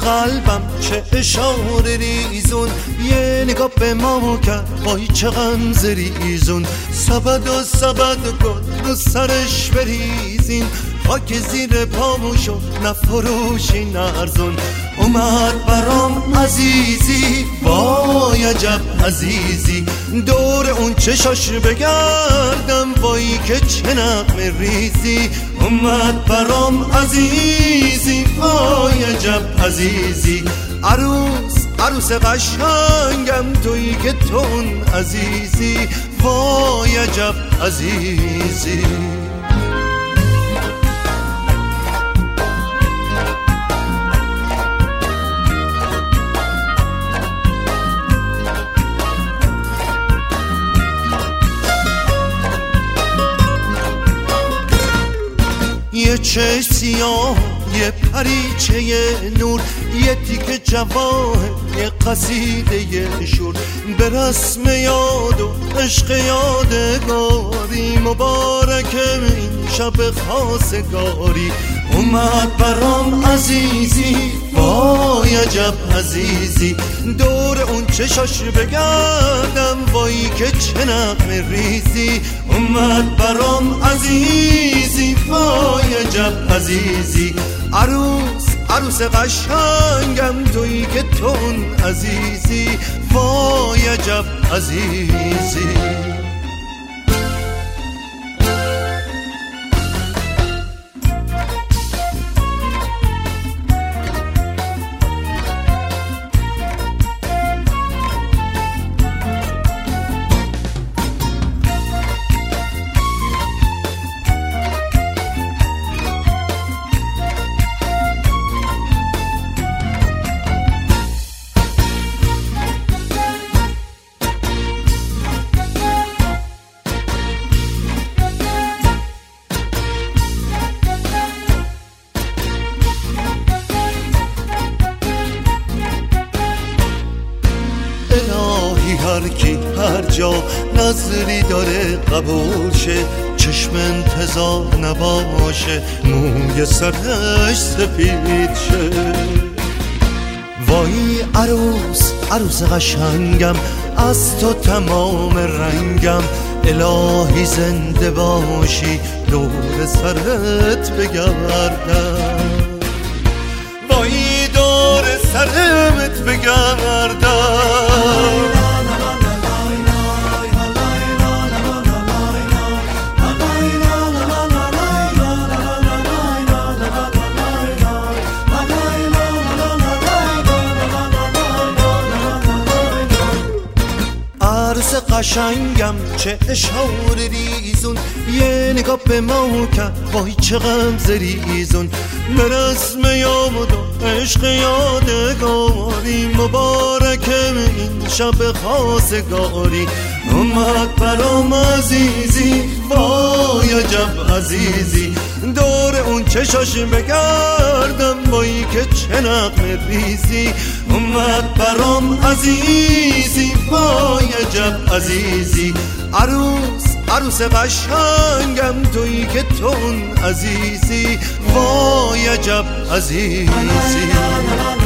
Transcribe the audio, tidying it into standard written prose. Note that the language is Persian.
قلبم چه اشاره ریزون، یه نگاه به ما کرد وای چه غمزه ریزون. سبد و سبد کن رو سرش بریزین، خاک زیر پامو شد نفروشی نرزون. اومد برام عزیزی وای عجب عزیزی، دور اون چشاش بگردم وای که چه نغمه ریزی. اومد برام عزیزی وای عجب عزیزی، عروس قشنگم تویی که تون عزیزی وای عجب عزیزی. یه چشم سیاه، یه پریچه نور، یه تیکه جواهر، یه قصیده شور. به رسم یاد و عشق یادگاری، مبارک این شب خواستگاری. اومد برام عزیزی وای عجب عزیزی، دور اون چشاش بگردم وای که چه نغمه ریزی. اومد برام عزیزی وای عجب عزیزی، عروس قشنگم تویی که تون عزیزی وای عجب عزیزی. هر کی هر جا نظری داره قبول شه، چشم انتظار نباشه موی سرش سفید شه. وای عروس قشنگم، از تو تمام رنگم، الهی زنده باشی دور سرت بگردم. وای دور سرت بگردم. عروس قشنگم چه اشاره ریزون، یه نگاه به ما کرد وای چه غمزه ریزون. به رسم یاد و عشق یادگاری، مبارک این شب خواستگاری. اومد برام عزیزی وای عجب عزیزی، دور اون چشاش بگردم وای که چه نغمه ریزی. اومد برام عزیزی وای عجب عزیزی، عروس قشنگم تویی که تون عزیزی وای عجب عزیزی.